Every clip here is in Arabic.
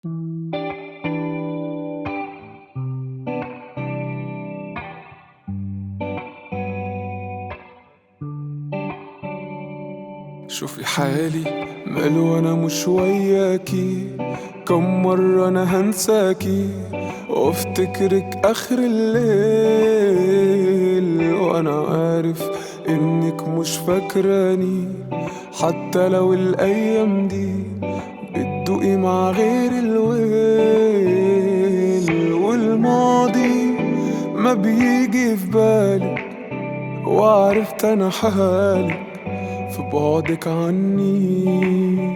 شوفي حالي ماله انا مش وياكي. كم مرة انا هنساكي وافتكرك اخر الليل، وانا عارف انك مش فاكراني. حتى لو الايام دي بتدوقي مع غير الويل، والماضي ما بيجي في بالك، وعرفت انا حالك في بعدك عني،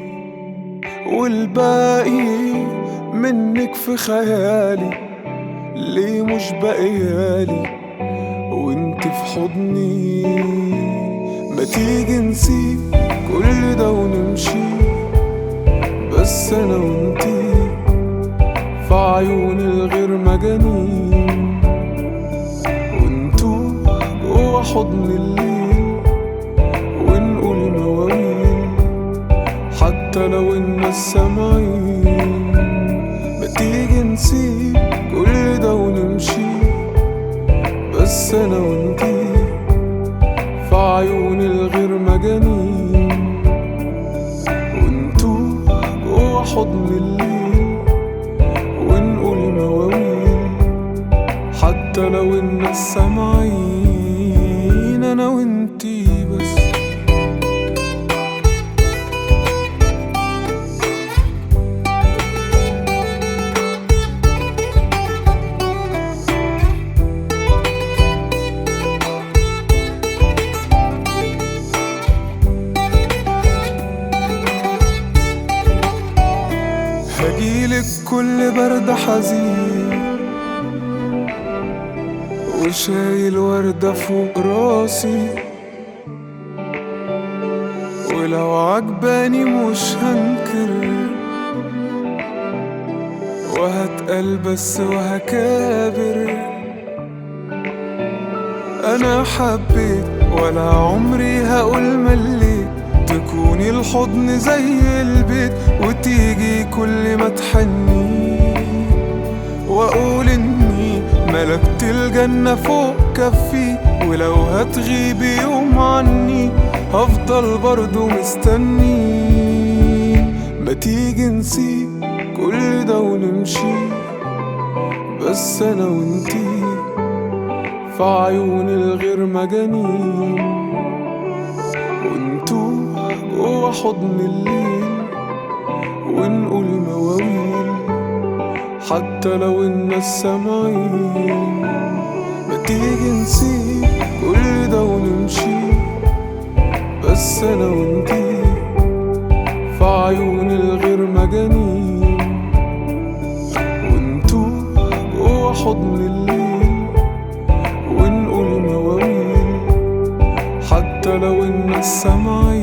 والباقي منك في خيالي. ليه مش بقيالي وانت في حضني؟ ما تيجي نسيب كل ده ونمشي، بس انا وانتي في عيون الغير مجانين، وانتو جوا حضن الليل ونقول مواويل حتى لو الناس سامعين. ما تيجي نسيب كل ده ونمشي، بس انا وانتي في عيون الغير مجانين، وانتو جوا حضن الليل ونقول مواويل حتى لو الناس سامعين. انا وانتي بس. هجيلك كل برد حزين وشايل وردة فوق راسي، ولو عجباني مش هنكر، وهتقل بس وهكابر. انا حبيت ولا عمري هقول مليت، تكوني الحضن زي البيت وتيجي كل ما تحني، واقول اني ملكت الجنة فوق كفي. ولو هتغيبي يوم عني هفضل برضو مستني. ما تيجي نسيب كل ده ونمشي، بس انا وانتي في عيون الغير مجانين، وانتو جوا حضن الليل ونقول مواويل حتى لو الناس سامعين. ما تيجي نسيب كل ده ونمشي، بس انا وانتي في عيون الغير مجانين، وانتو جوا حضن الليل ونقول مواويل حتى لو الناس سامعين.